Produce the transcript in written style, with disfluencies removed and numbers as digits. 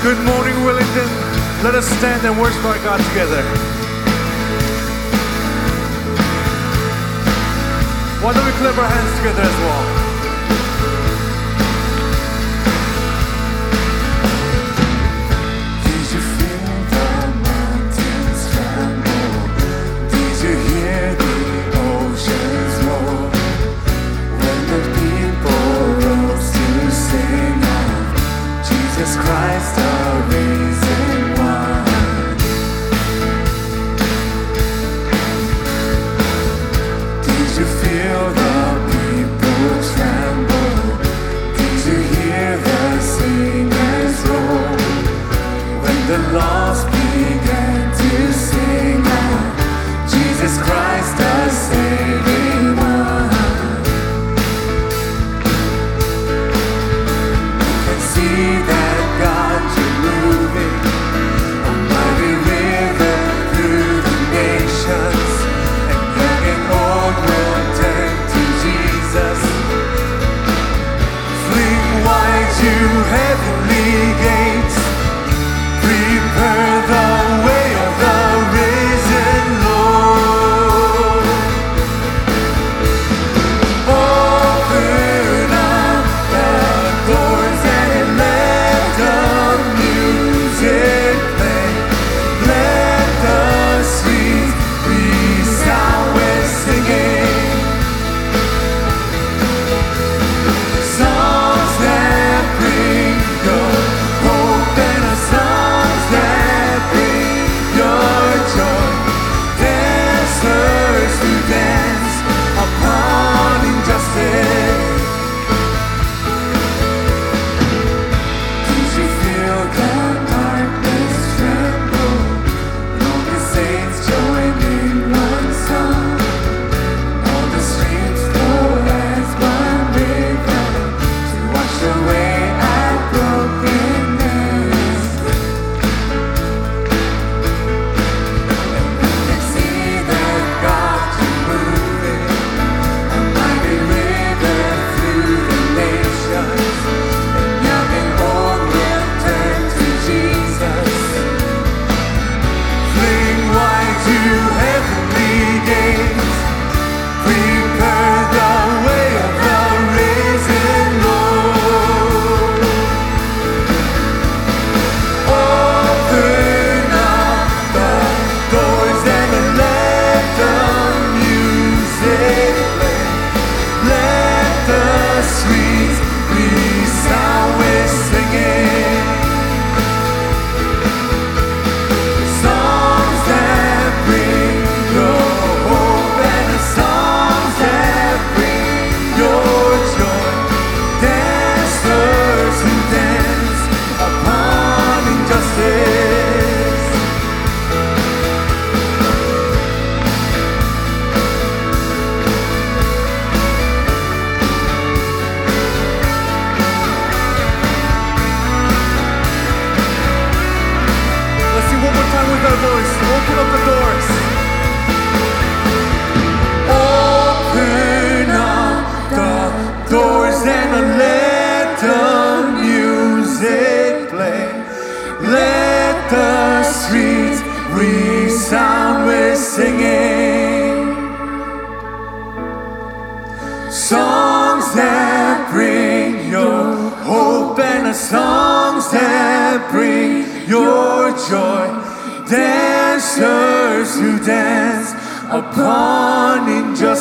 Good morning, Wellington. Let us stand and worship our God together. Why don't we clap our hands together as well? Christ, the risen one. Did you feel the people tremble? Did you hear the singers roll? When the lost began to sing out, Jesus Christ, the saving one. You can see that heavenly gates, prepare the way of the risen Lord. Open up the doors and let the music play. Let the streets resound with singing. Open up the doors. Open up the doors and let the music play. Let the streets resound with singing. Songs that bring your hope and the songs that bring your joy. Dancers who dance upon injustice.